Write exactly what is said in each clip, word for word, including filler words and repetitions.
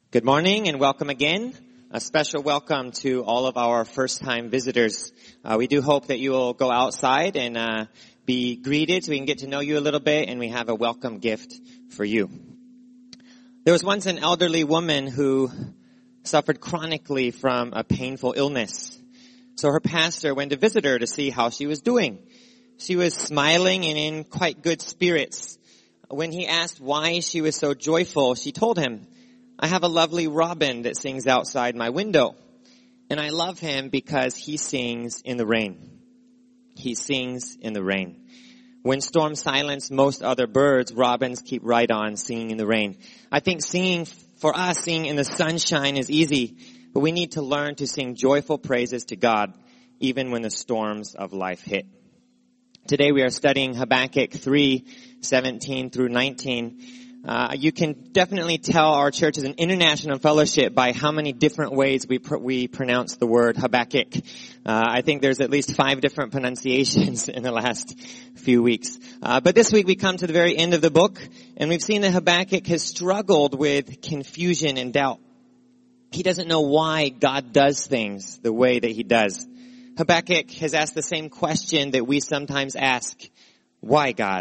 Good morning and welcome again. A special welcome to all of our first-time visitors. Uh, we do hope that you will go outside and uh, be greeted so we can get to know you a little bit, and we have a welcome gift for you. There was once an elderly woman who suffered chronically from a painful illness. So her pastor went to visit her to see how she was doing. She was smiling and in quite good spirits. When he asked why she was so joyful, she told him, "I have a lovely robin that sings outside my window, and I love him because he sings in the rain." He sings in the rain. When storms silence most other birds, robins keep right on singing in the rain. I think singing, for us, singing in the sunshine is easy, but we need to learn to sing joyful praises to God, even when the storms of life hit. Today we are studying Habakkuk three, seventeen through nineteen. Uh, you can definitely tell our church is an international fellowship by how many different ways we pr- we pronounce the word Habakkuk. Uh, I think there's at least five different pronunciations in the last few weeks. Uh, but this week we come to the very end of the book, and we've seen that Habakkuk has struggled with confusion and doubt. He doesn't know why God does things the way that he does. Habakkuk has asked the same question that we sometimes ask. Why, God?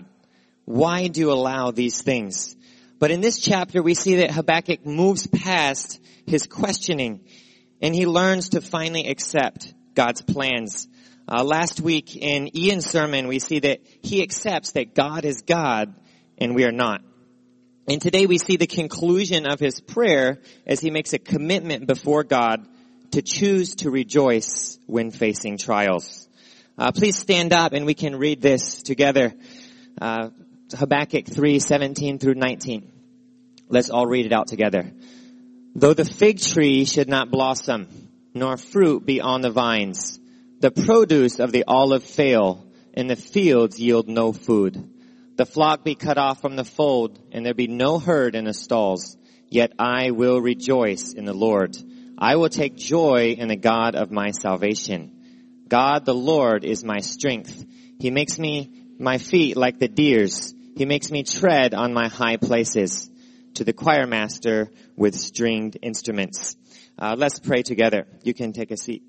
Why do you allow these things? But in this chapter, we see that Habakkuk moves past his questioning, and he learns to finally accept God's plans. Uh, last week in Ian's sermon, we see that he accepts that God is God and we are not. And today we see the conclusion of his prayer as he makes a commitment before God to choose to rejoice when facing trials. Uh, please stand up and we can read this together. Uh, Habakkuk three, seventeen through nineteen. Let's all read it out together. Though the fig tree should not blossom, nor fruit be on the vines, the produce of the olive fail, and the fields yield no food. The flock be cut off from the fold, and there be no herd in the stalls, yet I will rejoice in the Lord. I will take joy in the God of my salvation. God the Lord is my strength. He makes me my feet like the deer's. He makes me tread on my high places. To the choir master with stringed instruments. Uh, let's pray together. You can take a seat.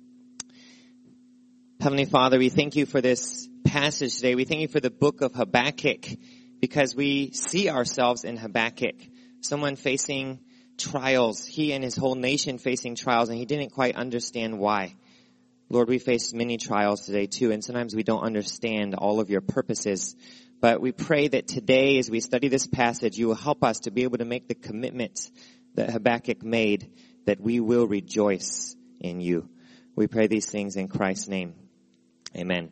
Heavenly Father, we thank you for this passage today. We thank you for the book of Habakkuk, because we see ourselves in Habakkuk. Someone facing trials. He and his whole nation facing trials, and he didn't quite understand why. Lord, we face many trials today too, and sometimes we don't understand all of your purposes. But we pray that today, as we study this passage, you will help us to be able to make the commitment that Habakkuk made, that we will rejoice in you. We pray these things in Christ's name. Amen.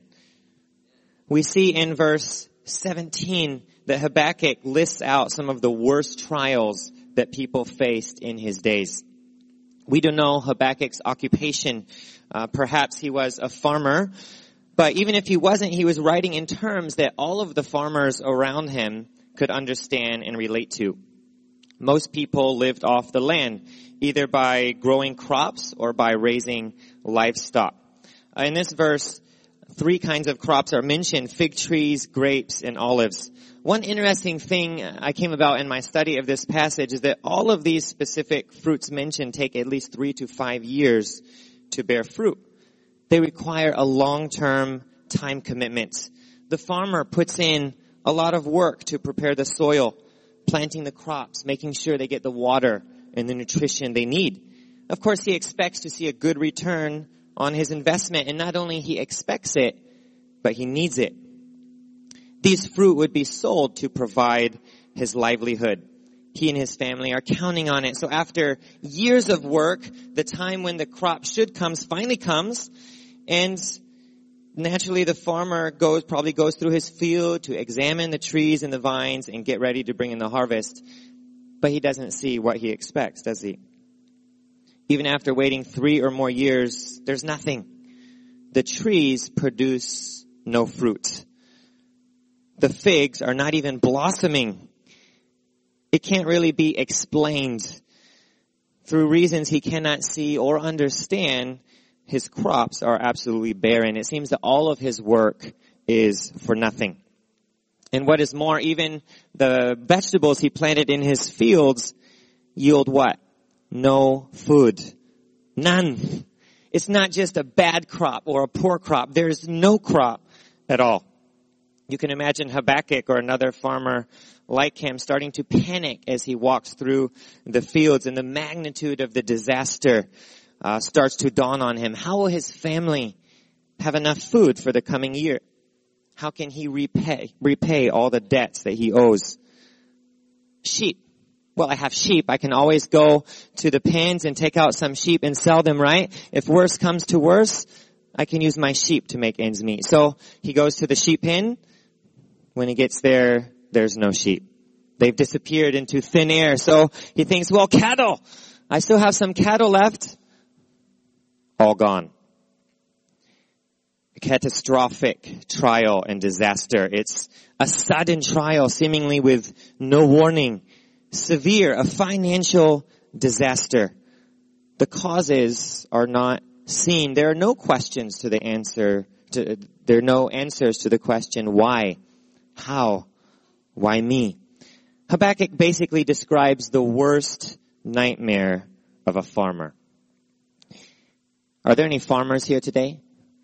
We see in verse seventeen that Habakkuk lists out some of the worst trials that people faced in his days. We don't know Habakkuk's occupation. Uh, perhaps he was a farmer. But even if he wasn't, he was writing in terms that all of the farmers around him could understand and relate to. Most people lived off the land, either by growing crops or by raising livestock. Uh, in this verse, three kinds of crops are mentioned: fig trees, grapes, and olives. One interesting thing I came about in my study of this passage is that all of these specific fruits mentioned take at least three to five years to bear fruit. They require a long-term time commitment. The farmer puts in a lot of work to prepare the soil, planting the crops, making sure they get the water and the nutrition they need. Of course, he expects to see a good return on his investment, and not only he expects it, but he needs it. These fruit would be sold to provide his livelihood. He and his family are counting on it. So after years of work, the time when the crop should come finally comes. And naturally the farmer goes, probably goes through his field to examine the trees and the vines and get ready to bring in the harvest. But he doesn't see what he expects, does he? Even after waiting three or more years, there's nothing. The trees produce no fruit. The figs are not even blossoming. It can't really be explained. Through reasons he cannot see or understand, his crops are absolutely barren. It seems that all of his work is for nothing. And what is more, even the vegetables he planted in his fields yield what? no food. None. It's not just a bad crop or a poor crop. There's no crop at all. You can imagine Habakkuk or another farmer like him starting to panic as he walks through the fields, and the magnitude of the disaster uh, starts to dawn on him. How will his family have enough food for the coming year? How can he repay, repay all the debts that he owes? Sheep. Well, I have sheep. I can always go to the pens and take out some sheep and sell them, right? If worse comes to worse, I can use my sheep to make ends meet. So he goes to the sheep pen. When he gets there, there's no sheep. They've disappeared into thin air. So he thinks, well, cattle. I still have some cattle left. All gone. A catastrophic trial and disaster. It's a sudden trial, seemingly with no warning. Severe, a financial disaster. The causes are not seen. There are no questions to the answer. To, there are no answers to the question, why? How? Why me? Habakkuk basically describes the worst nightmare of a farmer. Are there any farmers here today?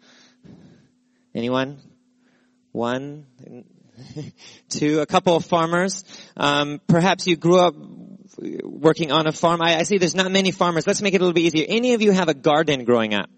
Anyone? One? Two? A couple of farmers. Um, perhaps you grew up working on a farm. I, I see there's not many farmers. Let's make it a little bit easier. Any of you have a garden growing up?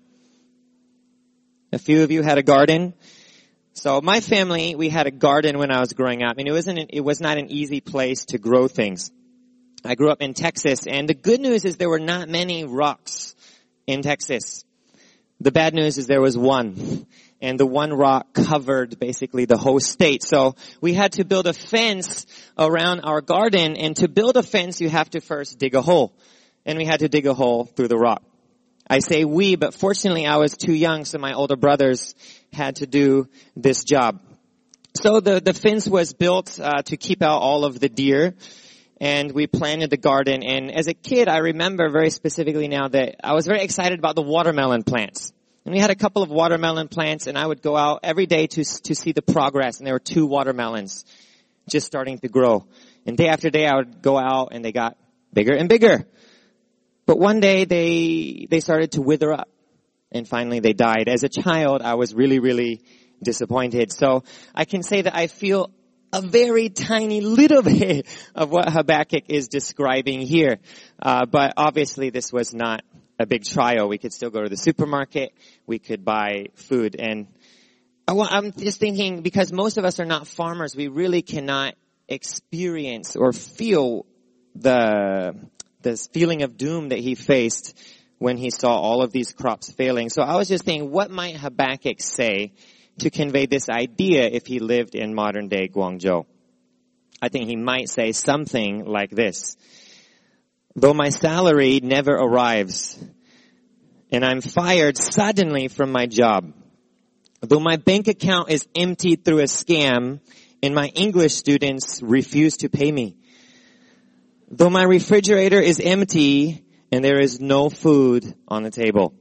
A few of you had a garden? So my family, we had a garden when I was growing up, and it wasn't, it was not an easy place to grow things. I grew up in Texas, and the good news is there were not many rocks in Texas. The bad news is there was one, and the one rock covered basically the whole state. So we had to build a fence around our garden, and to build a fence, you have to first dig a hole. And we had to dig a hole through the rock. I say we, but fortunately I was too young, so my older brothers had to do this job. So the, the fence was built uh, to keep out all of the deer, and we planted the garden. And as a kid, I remember very specifically now that I was very excited about the watermelon plants. And we had a couple of watermelon plants, and I would go out every day to to see the progress. And there were two watermelons just starting to grow. And day after day, I would go out, and they got bigger and bigger. But one day they, they started to wither up, and finally they died. As a child, I was really, really disappointed. So I can say that I feel a very tiny little bit of what Habakkuk is describing here. Uh, but obviously this was not a big trial. We could still go to the supermarket. We could buy food. And I want, I'm just thinking, because most of us are not farmers, we really cannot experience or feel the this feeling of doom that he faced when he saw all of these crops failing. So I was just thinking, what might Habakkuk say to convey this idea if he lived in modern day Guangzhou? I think he might say something like this. Though my salary never arrives, and I'm fired suddenly from my job, though my bank account is emptied through a scam, and my English students refuse to pay me, though my refrigerator is empty and there is no food on the table.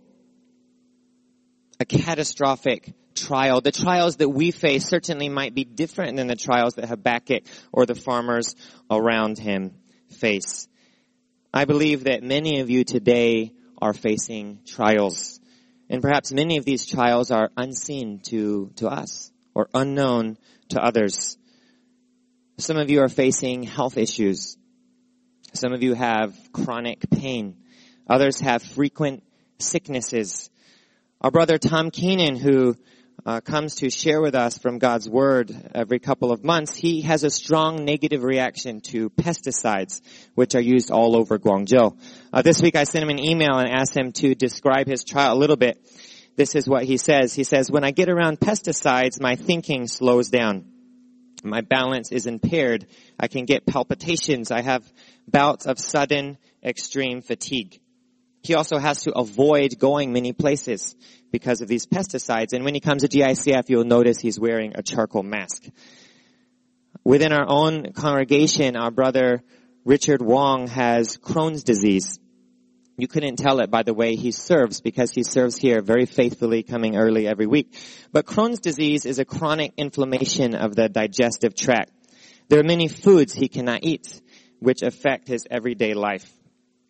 A catastrophic trial. The trials that we face certainly might be different than the trials that Habakkuk or the farmers around him face. I believe that many of you today are facing trials. And perhaps many of these trials are unseen to, to us or unknown to others. Some of you are facing health issues. Some of you have chronic pain. Others have frequent sicknesses. Our brother Tom Keenan, who uh, comes to share with us from God's Word every couple of months, he has a strong negative reaction to pesticides, which are used all over Guangzhou. Uh, this week I sent him an email and asked him to describe his trial a little bit. This is what he says. He says, when I get around pesticides, my thinking slows down. My balance is impaired. I can get palpitations. I have bouts of sudden extreme fatigue. He also has to avoid going many places because of these pesticides. And when he comes to G I C F, you'll notice he's wearing a charcoal mask. Within our own congregation, our brother Richard Wong has Crohn's disease. You couldn't tell it by the way he serves, because he serves here very faithfully, coming early every week. But Crohn's disease is a chronic inflammation of the digestive tract. There are many foods he cannot eat, which affect his everyday life.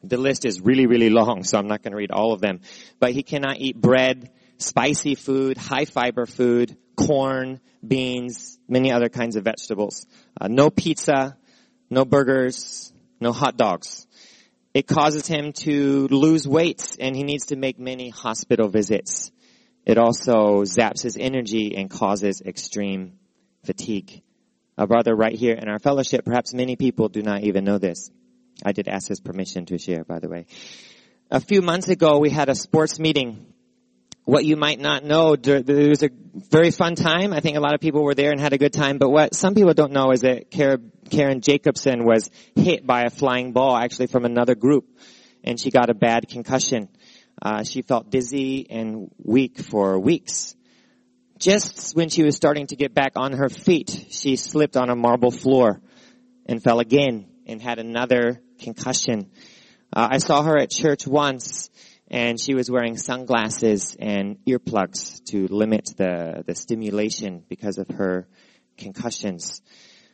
The list is really, really long, so I'm not going to read all of them. But he cannot eat bread, spicy food, high fiber food, corn, beans, many other kinds of vegetables. Uh, no pizza, no burgers, no hot dogs. It causes him to lose weight, and he needs to make many hospital visits. It also zaps his energy and causes extreme fatigue. A brother right here in our fellowship, perhaps many people do not even know this. I did ask his permission to share, by the way. A few months ago, we had a sports meeting. What you might not know, there was a very fun time. I think a lot of people were there and had a good time. But what some people don't know is that Karen Jacobson was hit by a flying ball, actually from another group, and she got a bad concussion. Uh, she felt dizzy and weak for weeks. Just when she was starting to get back on her feet, she slipped on a marble floor and fell again and had another concussion. Uh, I saw her at church once, and she was wearing sunglasses and earplugs to limit the, the stimulation because of her concussions.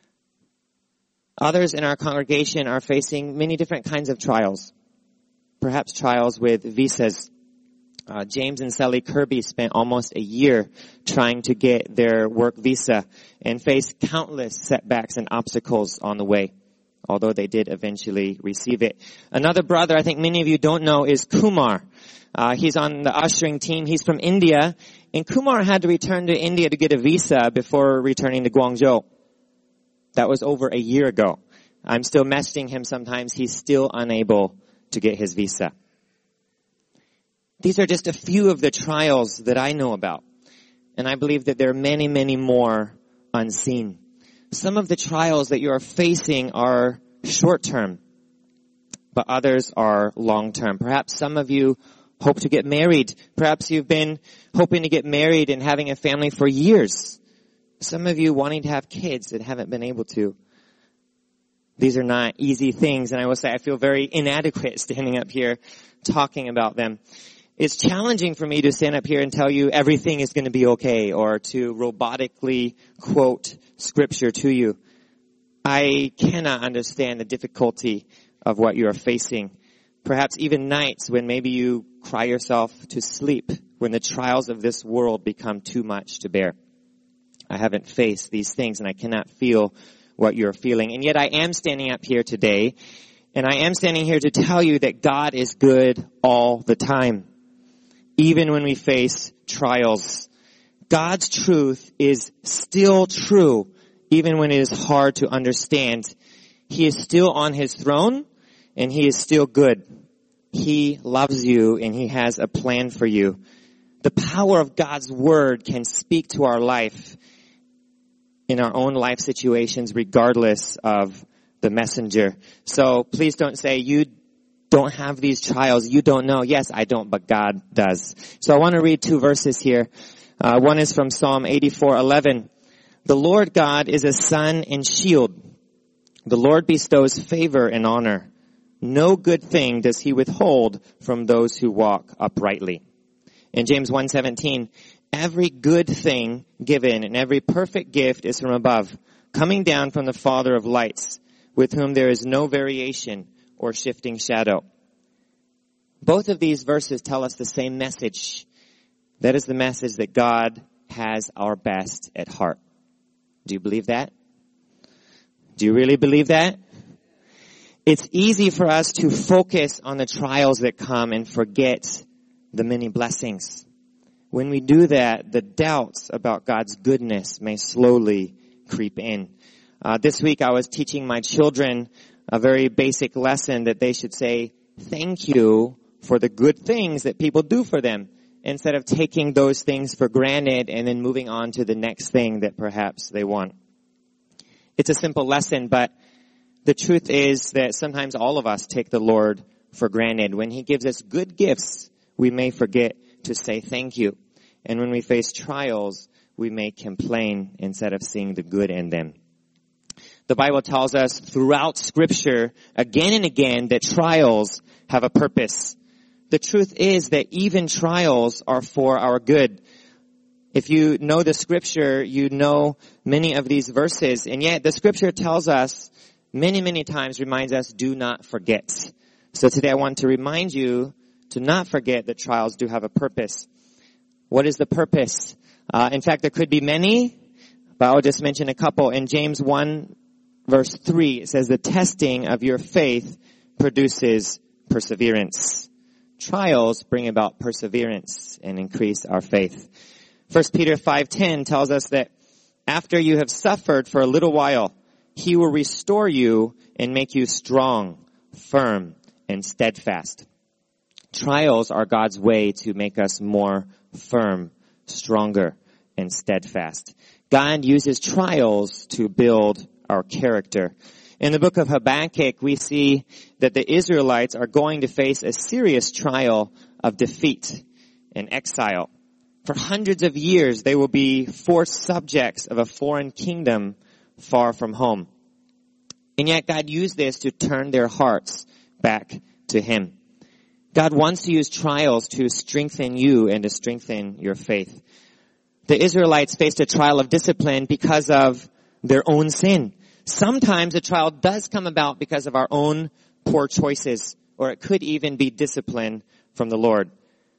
Others in our congregation are facing many different kinds of trials. Perhaps trials with visas. Uh, James and Sally Kirby spent almost a year trying to get their work visa and faced countless setbacks and obstacles on the way, although they did eventually receive it. Another brother I think many of you don't know is Kumar. Uh, he's on the ushering team. He's from India, and Kumar had to return to India to get a visa before returning to Guangzhou. That was over a year ago. I'm still messaging him sometimes. He's still unable to get his visa. These are just a few of the trials that I know about. And I believe that there are many, many more unseen. Some of the trials that you are facing are short-term, but others are long-term. Perhaps some of you hope to get married. Perhaps you've been hoping to get married and having a family for years. Some of you wanting to have kids and haven't been able to. These are not easy things, and I will say I feel very inadequate standing up here talking about them. It's challenging for me to stand up here and tell you everything is going to be okay, or to robotically quote scripture to you. I cannot understand the difficulty of what you are facing. Perhaps even nights when maybe you cry yourself to sleep when the trials of this world become too much to bear. I haven't faced these things, and I cannot feel what you're feeling. And yet I am standing up here today, and I am standing here to tell you that God is good all the time. Even when we face trials, God's truth is still true, even when it is hard to understand. He is still on his throne, and he is still good. He loves you, and he has a plan for you. The power of God's word can speak to our life in our own life situations, regardless of the messenger. So please don't say, you don't have these trials. You don't know. Yes, I don't, but God does. So I want to read two verses here. Uh, one is from Psalm eighty-four eleven. The Lord God is a sun and shield. The Lord bestows favor and honor. No good thing does he withhold from those who walk uprightly. In James one seventeen, every good thing given and every perfect gift is from above, coming down from the Father of lights, with whom there is no variation or shifting shadow. Both of these verses tell us the same message. That is the message that God has our best at heart. Do you believe that? Do you really believe that? It's easy for us to focus on the trials that come and forget the many blessings. When we do that, the doubts about God's goodness may slowly creep in. Uh, this week I was teaching my children a very basic lesson that they should say thank you for the good things that people do for them, instead of taking those things for granted and then moving on to the next thing that perhaps they want. It's a simple lesson, but the truth is that sometimes all of us take the Lord for granted. When he gives us good gifts, we may forget to say thank you. And when we face trials, we may complain instead of seeing the good in them. The Bible tells us throughout Scripture, again and again, that trials have a purpose. The truth is that even trials are for our good. If you know the Scripture, you know many of these verses. And yet the Scripture tells us many, many times, reminds us, do not forget. So today I want to remind you to not forget that trials do have a purpose. What is the purpose? Uh, in fact, there could be many, but I'll just mention a couple. In James one, verse three, it says, the testing of your faith produces perseverance. Trials bring about perseverance and increase our faith. First Peter five ten tells us that after you have suffered for a little while, he will restore you and make you strong, firm, and steadfast. Trials are God's way to make us more firm, stronger, and steadfast. God uses trials to build our character. In the book of Habakkuk, we see that the Israelites are going to face a serious trial of defeat and exile. For hundreds of years, they will be forced subjects of a foreign kingdom far from home. And yet God used this to turn their hearts back to Him. God wants to use trials to strengthen you and to strengthen your faith. The Israelites faced a trial of discipline because of their own sin. Sometimes a trial does come about because of our own poor choices, or it could even be discipline from the Lord.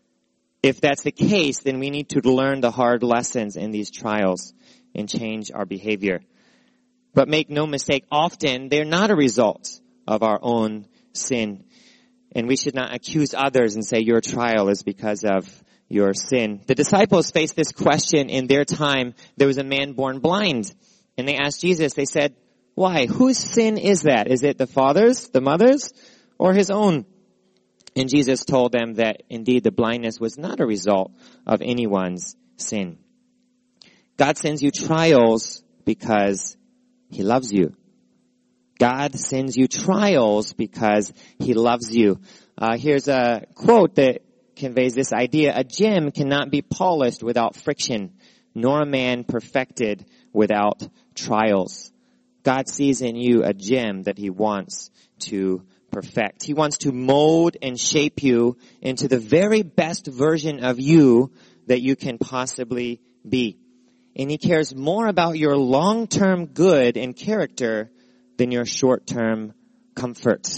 If that's the case, then we need to learn the hard lessons in these trials and change our behavior. But make no mistake, often they're not a result of our own sin. And we should not accuse others and say your trial is because of your sin. The disciples faced this question in their time. There was a man born blind. And they asked Jesus, they said, why? Whose sin is that? Is it the father's, the mother's, or his own? And Jesus told them that indeed the blindness was not a result of anyone's sin. God sends you trials because He loves you. God sends you trials because He loves you. Uh, here's a quote that conveys this idea. A gem cannot be polished without friction, nor a man perfected without trials. God sees in you a gem that He wants to perfect. He wants to mold and shape you into the very best version of you that you can possibly be. And He cares more about your long-term good and character than your short-term comfort.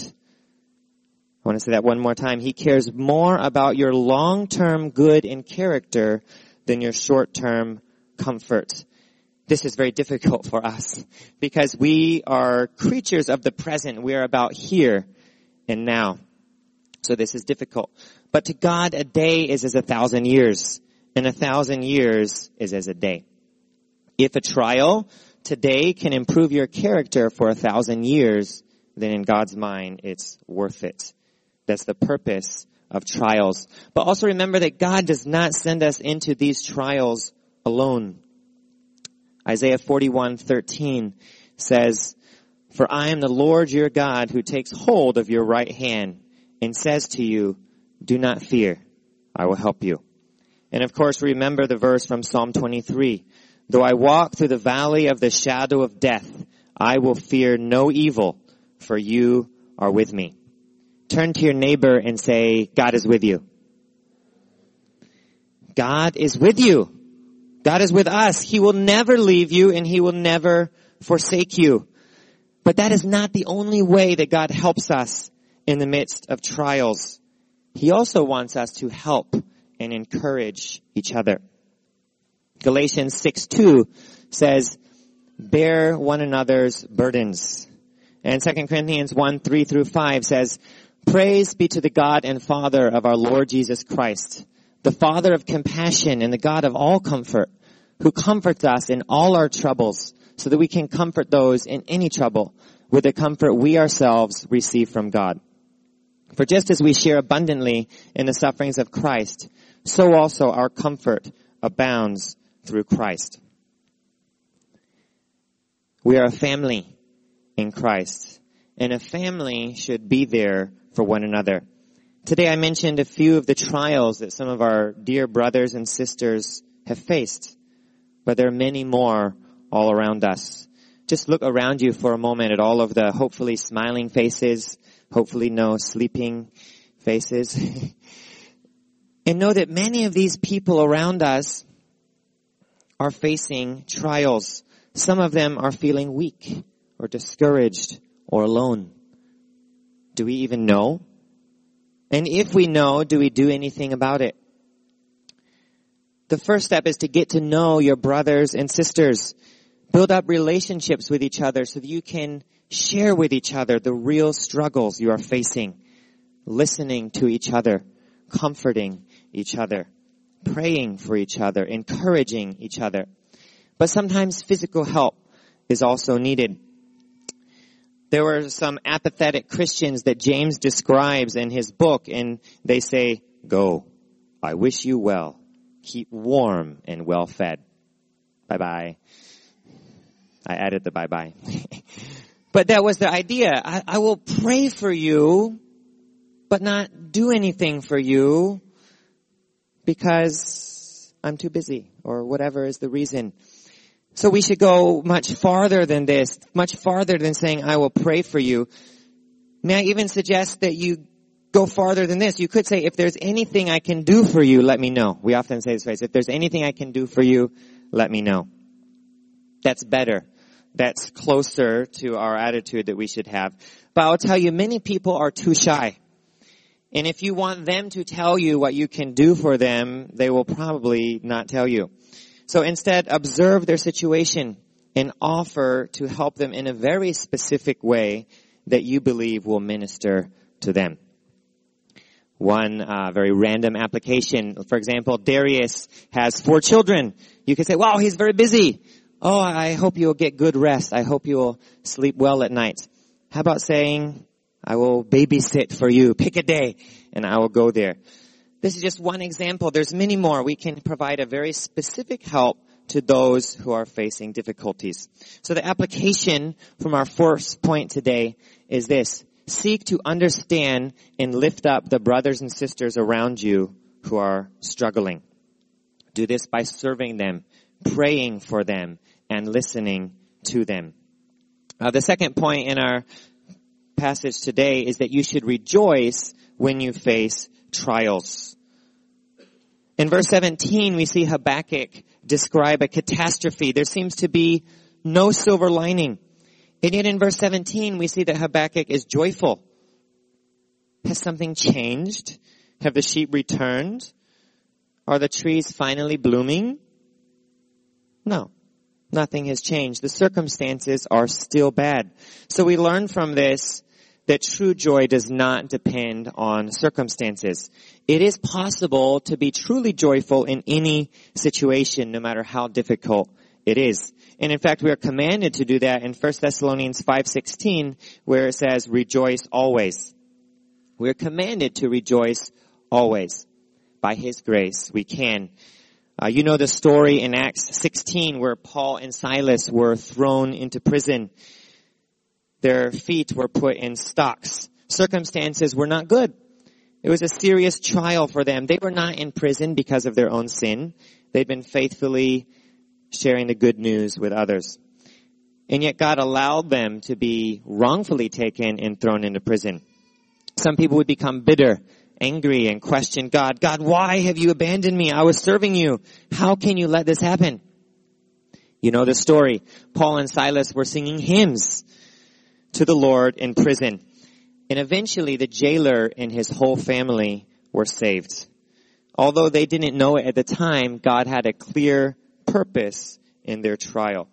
I want to say that one more time. He cares more about your long-term good and character than your short-term comfort. This is very difficult for us because we are creatures of the present. We are about here and now. So this is difficult. But to God, a day is as a thousand years, and a thousand years is as a day. If a trial today can improve your character for a thousand years, then in God's mind, it's worth it. That's the purpose of trials. But also remember that God does not send us into these trials alone. Isaiah forty-one thirteen says, for I am the Lord your God who takes hold of your right hand and says to you, do not fear, I will help you. And of course, remember the verse from Psalm twenty-three. Though I walk through the valley of the shadow of death, I will fear no evil, for you are with me. Turn to your neighbor and say, God is with you. God is with you. God is with us. He will never leave you and He will never forsake you. But that is not the only way that God helps us in the midst of trials. He also wants us to help and encourage each other. Galatians six two says, bear one another's burdens. And Second Corinthians one three through five says, praise be to the God and Father of our Lord Jesus Christ, the Father of compassion and the God of all comfort, who comforts us in all our troubles, so that we can comfort those in any trouble with the comfort we ourselves receive from God. For just as we share abundantly in the sufferings of Christ, so also our comfort abounds through Christ. We are a family in Christ, and a family should be there for one another. Today I mentioned a few of the trials that some of our dear brothers and sisters have faced, but there are many more all around us. Just look around you for a moment at all of the hopefully smiling faces, hopefully no sleeping faces, and know that many of these people around us are facing trials. Some of them are feeling weak or discouraged or alone. Do we even know And if we know, do we do anything about it? The first step is to get to know your brothers and sisters. Build up relationships with each other so that you can share with each other the real struggles you are facing. Listening to each other, comforting each other, praying for each other, encouraging each other. But sometimes physical help is also needed. There were some apathetic Christians that James describes in his book, and they say, "Go, I wish you well. Keep warm and well fed." Bye-bye. I added the bye-bye. But that was the idea. I, I will pray for you, but not do anything for you because I'm too busy or whatever is the reason. So we should go much farther than this, much farther than saying, "I will pray for you." May I even suggest that you go farther than this? You could say, "If there's anything I can do for you, let me know." We often say this phrase, "If there's anything I can do for you, let me know." That's better. That's closer to our attitude that we should have. But I'll tell you, many people are too shy. And if you want them to tell you what you can do for them, they will probably not tell you. So instead, observe their situation and offer to help them in a very specific way that you believe will minister to them. One uh, very random application, for example, Darius has four children. You could say, "Wow, he's very busy. Oh, I hope you'll get good rest. I hope you will sleep well at night." How about saying, "I will babysit for you. Pick a day and I will go there." This is just one example. There's many more. We can provide a very specific help to those who are facing difficulties. So the application from our first point today is this: seek to understand and lift up the brothers and sisters around you who are struggling. Do this by serving them, praying for them, and listening to them. Uh, the second point in our passage today is that you should rejoice when you face trials. In verse seventeen, we see Habakkuk describe a catastrophe. There seems to be no silver lining. And yet in verse seventeen, we see that Habakkuk is joyful. Has something changed? Have the sheep returned? Are the trees finally blooming? No, nothing has changed. The circumstances are still bad. So we learn from this that true joy does not depend on circumstances. It is possible to be truly joyful in any situation, no matter how difficult it is. And in fact, we are commanded to do that in First Thessalonians five sixteen, where it says, "Rejoice always." We're commanded to rejoice always. By His grace, we can. Uh, you know the story in Acts sixteen where Paul and Silas were thrown into prison. Their feet were put in stocks. Circumstances were not good. It was a serious trial for them. They were not in prison because of their own sin. They'd been faithfully sharing the good news with others. And yet God allowed them to be wrongfully taken and thrown into prison. Some people would become bitter, angry, and question God. "God, why have you abandoned me? I was serving you. How can you let this happen?" You know the story. Paul and Silas were singing hymns to the Lord in prison. And eventually the jailer and his whole family were saved. Although they didn't know it at the time, God had a clear purpose in their trial.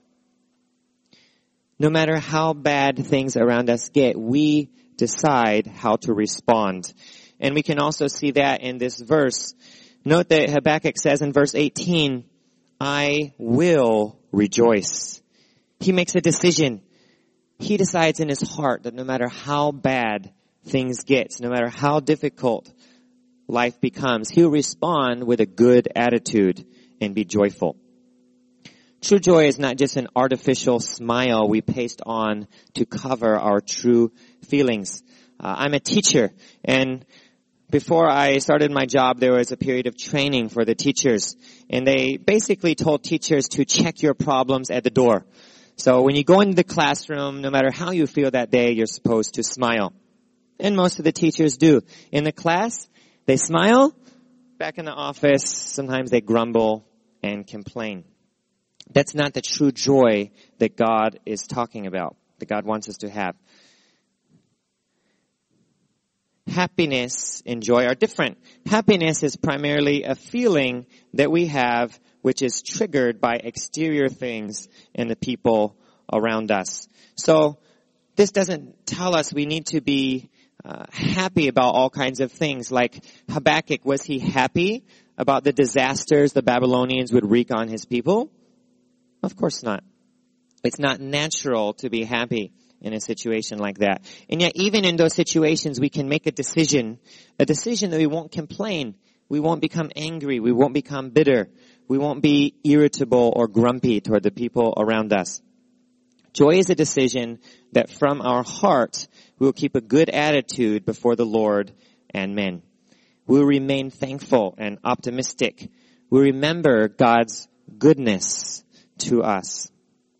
No matter how bad things around us get, we decide how to respond. And we can also see that in this verse. Note that Habakkuk says in verse eighteen, "I will rejoice." He makes a decision. He decides in his heart that no matter how bad things get, no matter how difficult life becomes, he'll respond with a good attitude and be joyful. True joy is not just an artificial smile we paste on to cover our true feelings. Uh, I'm a teacher, and before I started my job, there was a period of training for the teachers, and they basically told teachers to check your problems at the door. So when you go into the classroom, no matter how you feel that day, you're supposed to smile. And most of the teachers do. In the class, they smile. Back in the office, sometimes they grumble and complain. That's not the true joy that God is talking about, that God wants us to have. happiness and joy are different. Happiness is primarily a feeling that we have which is triggered by exterior things and the people around us. So this doesn't tell us we need to be uh, happy about all kinds of things. Like Habakkuk, was he happy about the disasters the Babylonians would wreak on his people? Of course not. It's not natural to be happy in a situation like that. And yet even in those situations we can make a decision, a decision that we won't complain. We won't become angry. We won't become bitter. We won't be irritable or grumpy toward the people around us. Joy is a decision that from our heart we will keep a good attitude before the Lord and men. We will remain thankful and optimistic. We remember God's goodness to us.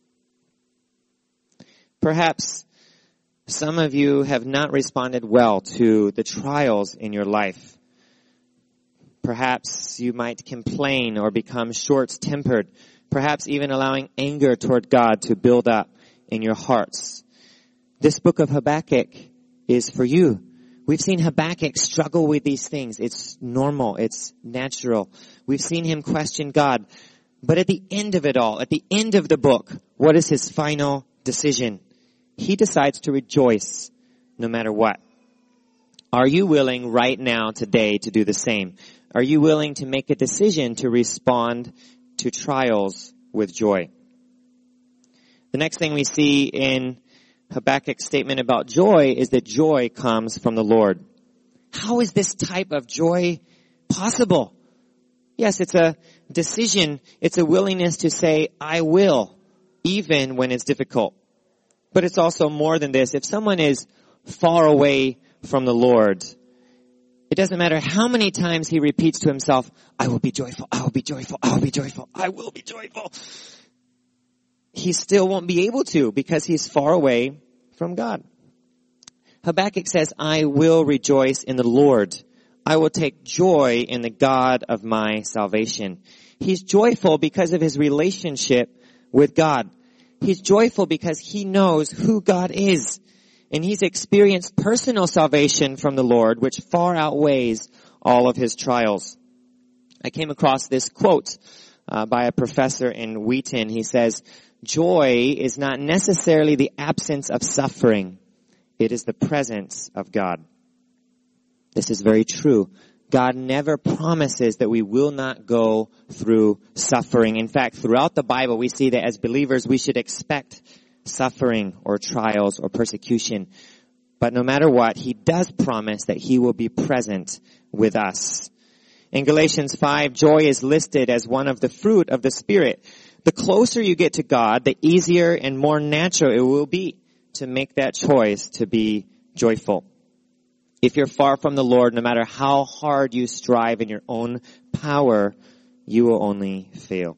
Perhaps some of you have not responded well to the trials in your life. Perhaps you might complain or become short-tempered, perhaps even allowing anger toward God to build up in your hearts. This book of Habakkuk is for you. We've seen Habakkuk struggle with these things. It's normal. It's natural. We've seen him question God. But at the end of it all, at the end of the book, what is his final decision? He decides to rejoice no matter what. Are you willing right now, today, to do the same? Are you willing to make a decision to respond to trials with joy? The next thing we see in Habakkuk's statement about joy is that joy comes from the Lord. How is this type of joy possible? Yes, it's a decision. It's a willingness to say, I will, even when it's difficult. But it's also more than this. If someone is far away from the Lord, it doesn't matter how many times he repeats to himself, I will be joyful, I will be joyful, I will be joyful, I will be joyful. He still won't be able to because he's far away from God. Habakkuk says, I will rejoice in the Lord. I will take joy in the God of my salvation. He's joyful because of his relationship with God. He's joyful because he knows who God is. And he's experienced personal salvation from the Lord, which far outweighs all of his trials. I came across this quote uh, by a professor in Wheaton. He says, joy is not necessarily the absence of suffering. It is the presence of God. This is very true. God never promises that we will not go through suffering. In fact, throughout the Bible, we see that as believers, we should expect suffering or trials or persecution. But no matter what, he does promise that he will be present with us. In Galatians five, joy is listed as one of the fruit of the Spirit. The closer you get to God, the easier and more natural it will be to make that choice to be joyful. If you're far from the Lord, no matter how hard you strive in your own power, you will only fail.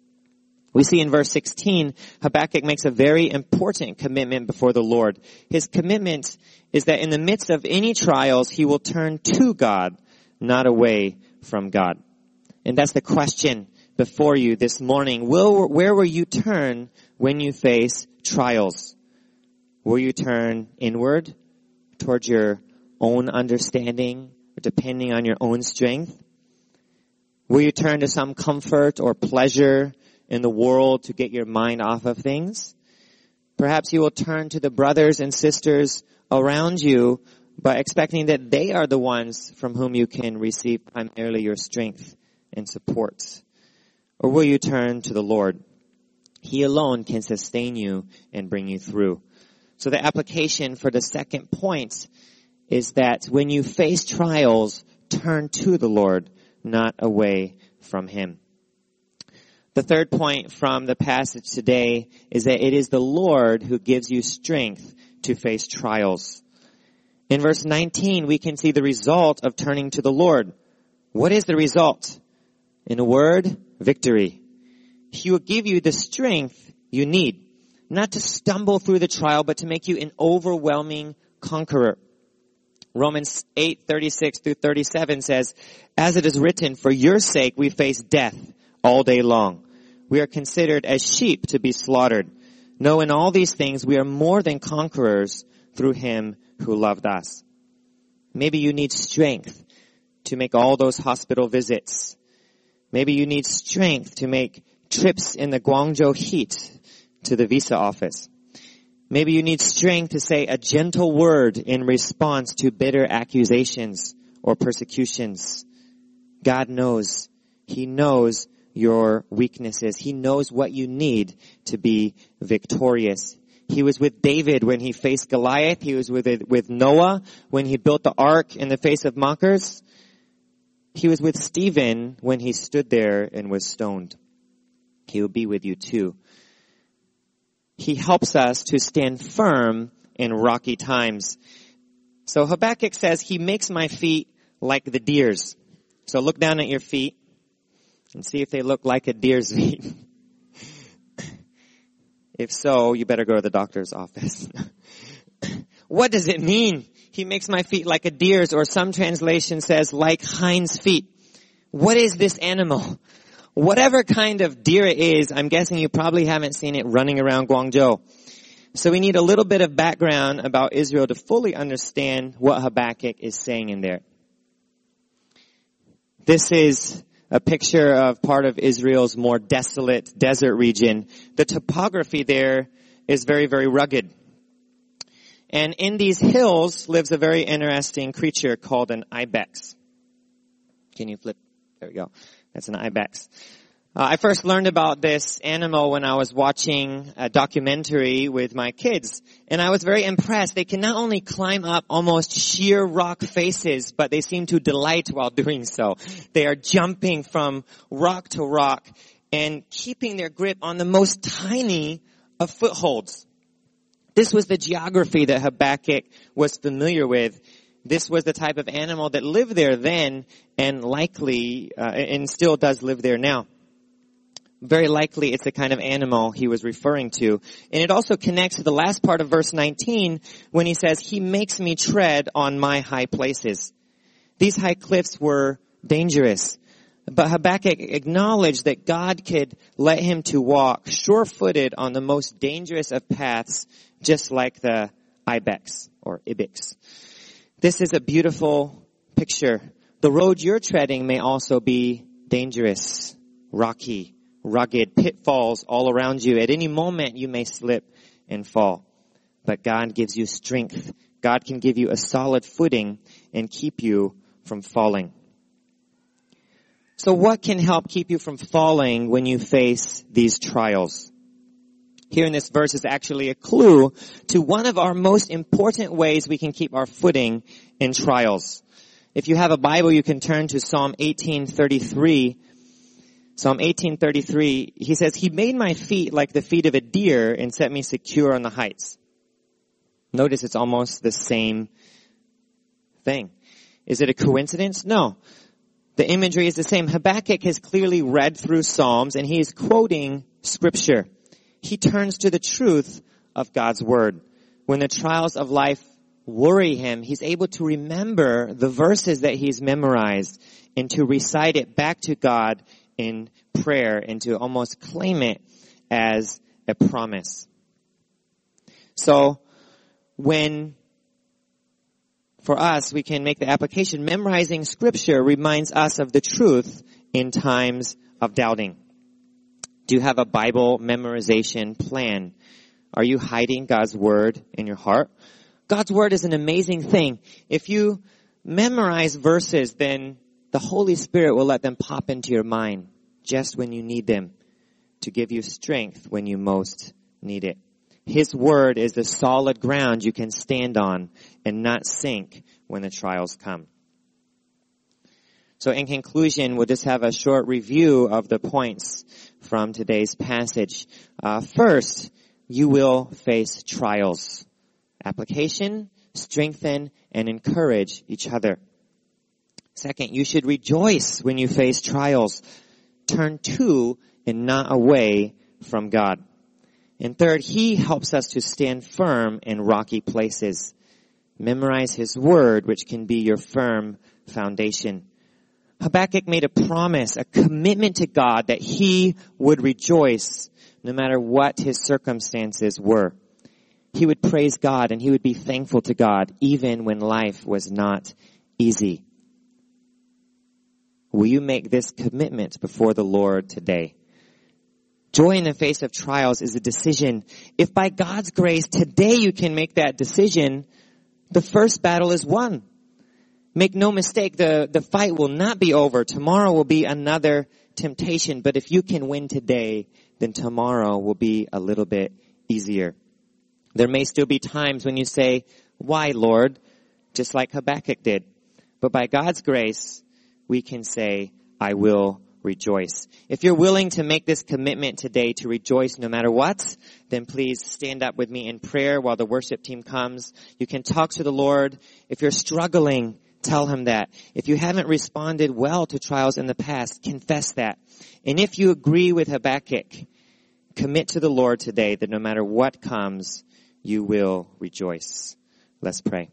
We see in verse sixteen, Habakkuk makes a very important commitment before the Lord. His commitment is that in the midst of any trials, he will turn to God, not away from God. And that's the question before you this morning. Will, where will you turn when you face trials? Will you turn inward towards your own understanding, or depending on your own strength? Will you turn to some comfort or pleasure in the world to get your mind off of things? Perhaps you will turn to the brothers and sisters around you, but expecting that they are the ones from whom you can receive primarily your strength and support. Or will you turn to the Lord? He alone can sustain you and bring you through. So the application for the second point is that when you face trials, turn to the Lord, not away from him. The third point from the passage today is that it is the Lord who gives you strength to face trials. In verse nineteen, we can see the result of turning to the Lord. What is the result? In a word, victory. He will give you the strength you need, not to stumble through the trial, but to make you an overwhelming conqueror. Romans eight, thirty-six through thirty-seven says, as it is written, for your sake we face death all day long. We are considered as sheep to be slaughtered. No, in all these things we are more than conquerors through him who loved us. Maybe you need strength to make all those hospital visits. Maybe you need strength to make trips in the Guangzhou heat to the visa office. Maybe you need strength to say a gentle word in response to bitter accusations or persecutions. God knows. He knows your weaknesses. He knows what you need to be victorious. He was with David when he faced Goliath. He was with with Noah when he built the ark in the face of mockers. He was with Stephen when he stood there and was stoned. He will be with you too. He helps us to stand firm in rocky times. So Habakkuk says, he makes my feet like the deer's. So look down at your feet and see if they look like a deer's feet. If so, you better go to the doctor's office. What does it mean? He makes my feet like a deer's, or some translation says like hinds feet. What is this animal? Whatever kind of deer it is, I'm guessing you probably haven't seen it running around Guangzhou. So we need a little bit of background about Israel to fully understand what Habakkuk is saying in there. This is a picture of part of Israel's more desolate desert region. The topography there is very, very rugged. And in these hills lives a very interesting creature called an ibex. Can you flip? There we go. That's an ibex. Uh, I first learned about this animal when I was watching a documentary with my kids. And I was very impressed. They can not only climb up almost sheer rock faces, but they seem to delight while doing so. They are jumping from rock to rock and keeping their grip on the most tiny of footholds. This was the geography that Habakkuk was familiar with. This was the type of animal that lived there then and likely, uh, and still does live there now. Very likely it's the kind of animal he was referring to. And it also connects to the last part of verse nineteen when he says, he makes me tread on my high places. These high cliffs were dangerous. But Habakkuk acknowledged that God could let him to walk sure-footed on the most dangerous of paths, just like the ibex or ibex. This is a beautiful picture. The road you're treading may also be dangerous, rocky, rugged, pitfalls all around you. At any moment you may slip and fall. But God gives you strength. God can give you a solid footing and keep you from falling. So what can help keep you from falling when you face these trials? Here in this verse is actually a clue to one of our most important ways we can keep our footing in trials. If you have a Bible, you can turn to Psalm eighteen thirty-three. Psalm eighteen thirty-three, he says, he made my feet like the feet of a deer and set me secure on the heights. Notice it's almost the same thing. Is it a coincidence? No. The imagery is the same. Habakkuk has clearly read through Psalms and he is quoting Scripture. He turns to the truth of God's Word. When the trials of life worry him, he's able to remember the verses that he's memorized and to recite it back to God in prayer and to almost claim it as a promise. So when for us, we can make the application. Memorizing Scripture reminds us of the truth in times of doubting. Do you have a Bible memorization plan? Are you hiding God's Word in your heart? God's Word is an amazing thing. If you memorize verses, then the Holy Spirit will let them pop into your mind just when you need them to give you strength when you most need it. His Word is the solid ground you can stand on and not sink when the trials come. So in conclusion, we'll just have a short review of the points from today's passage. Uh, first, you will face trials. Application, strengthen, and encourage each other. Second, you should rejoice when you face trials. Turn to and not away from God. And third, He helps us to stand firm in rocky places. Memorize His Word, which can be your firm foundation. Habakkuk made a promise, a commitment to God that he would rejoice no matter what his circumstances were. he would praise God and he would be thankful to God even when life was not easy. Will you make this commitment before the Lord today? Joy in the face of trials is a decision. If by God's grace today you can make that decision, the first battle is won. Make no mistake, the, the fight will not be over. Tomorrow will be another temptation. But if you can win today, then tomorrow will be a little bit easier. There may still be times when you say, why, Lord? Just like Habakkuk did. But by God's grace, we can say, I will rejoice. If you're willing to make this commitment today to rejoice no matter what, then please stand up with me in prayer while the worship team comes. You can talk to the Lord. If you're struggling, tell him that. If you haven't responded well to trials in the past, confess that. And if you agree with Habakkuk, commit to the Lord today that no matter what comes, you will rejoice. Let's pray.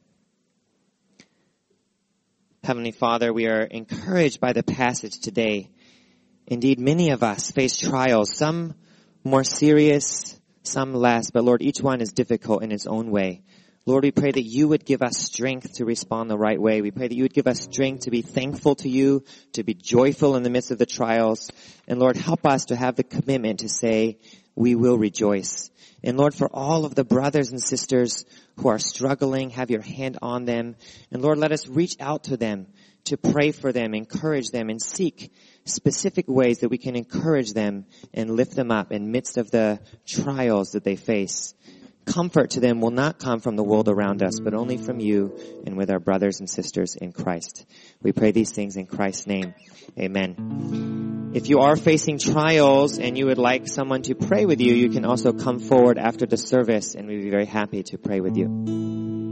Heavenly Father, we are encouraged by the passage today. Indeed, many of us face trials, some more serious, some less, but Lord, each one is difficult in its own way. Lord, we pray that you would give us strength to respond the right way. We pray that you would give us strength to be thankful to you, to be joyful in the midst of the trials. And Lord, help us to have the commitment to say, we will rejoice. And Lord, for all of the brothers and sisters who are struggling, have your hand on them. And Lord, let us reach out to them to pray for them, encourage them, and seek specific ways that we can encourage them and lift them up in midst of the trials that they face. Comfort to them will not come from the world around us, but only from you and with our brothers and sisters in Christ. We pray these things in Christ's name. Amen. If you are facing trials and you would like someone to pray with you, you can also come forward after the service and we'd be very happy to pray with you.